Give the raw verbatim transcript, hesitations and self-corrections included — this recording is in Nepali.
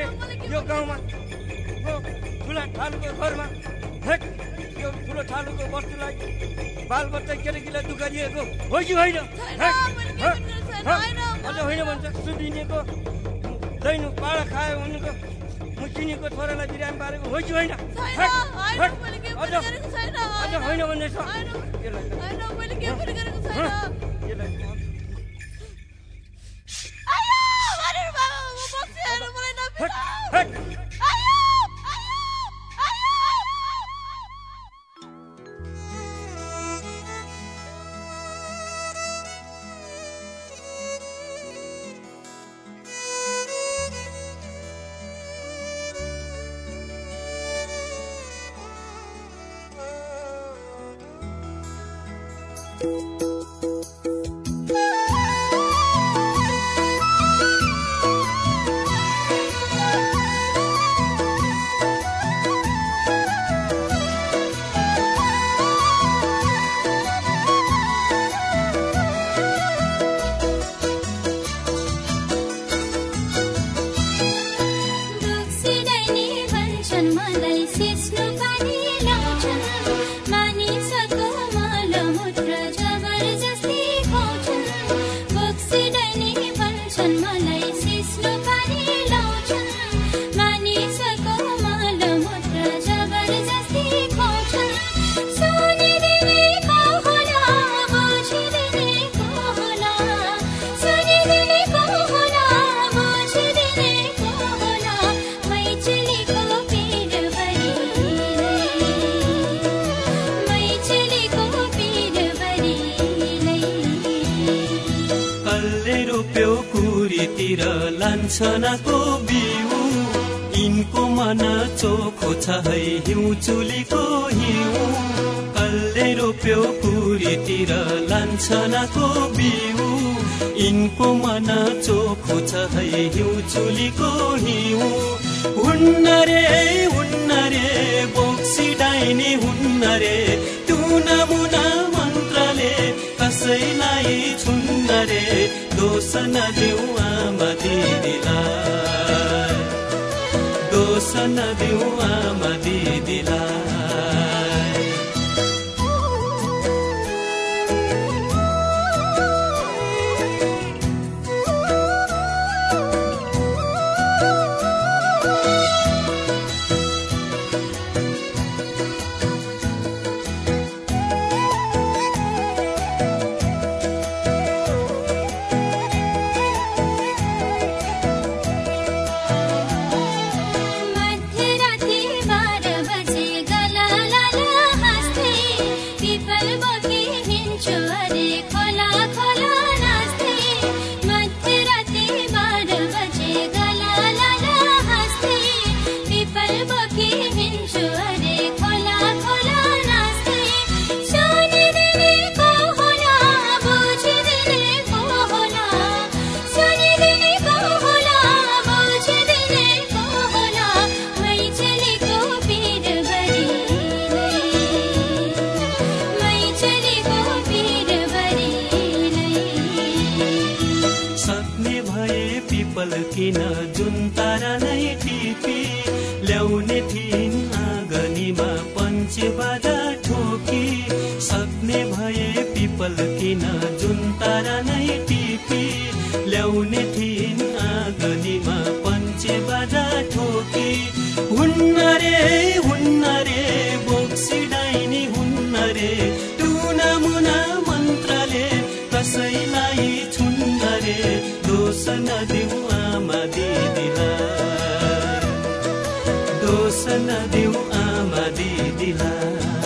यो गाउँमा यो ठुला ठालुको घरमा हेट यो ठुलो ठालुको वस्तुलाई बालबच्चा केटाकेटीलाई दुःख दिएको हो कि होइन? अझ होइन भन्छ सुधिनेको दैनु पाडा खायो भनेको मुसिनीको छोरालाई बिरामी पारेको हो कि होइन? अझ होइन भन्दैछ। लान्छनाको बिउ यिनको मन चोखो छ है हिउँ चुलीको हिउँ कल्ले रोप्यो पुरीतिर लान्छनाको बिउ यिनको मन चोखो छ है हिउँ चुलीको हिउँ हुन्न रे हुन्न रे बोक्सी डाइनी हुन्न रे टुना मुना मन्त्रले कसैलाई छुन्न रे दोष नदेऊ आमा दिदीलाई दोष नदेऊ आमा दिदीलाई किन जुन तारा नै टिपी ल्याउने थिइन् आँगनीमा पञ्चे बाजा ठोकी सक्ने भए पिपल किन जुन तारा नै टिपी ल्याउने थिइन् आँगनीमा पञ्चे बाजा ठोकी हुन्न रे हुन्न रे बोक्सी डाइनी हुन्न रे टुना मुना मन्त्रले कसैलाई छुन्न रे दोष नदेऊ आमा दिदीलाई दोष नदेऊ आमा दिदीलाई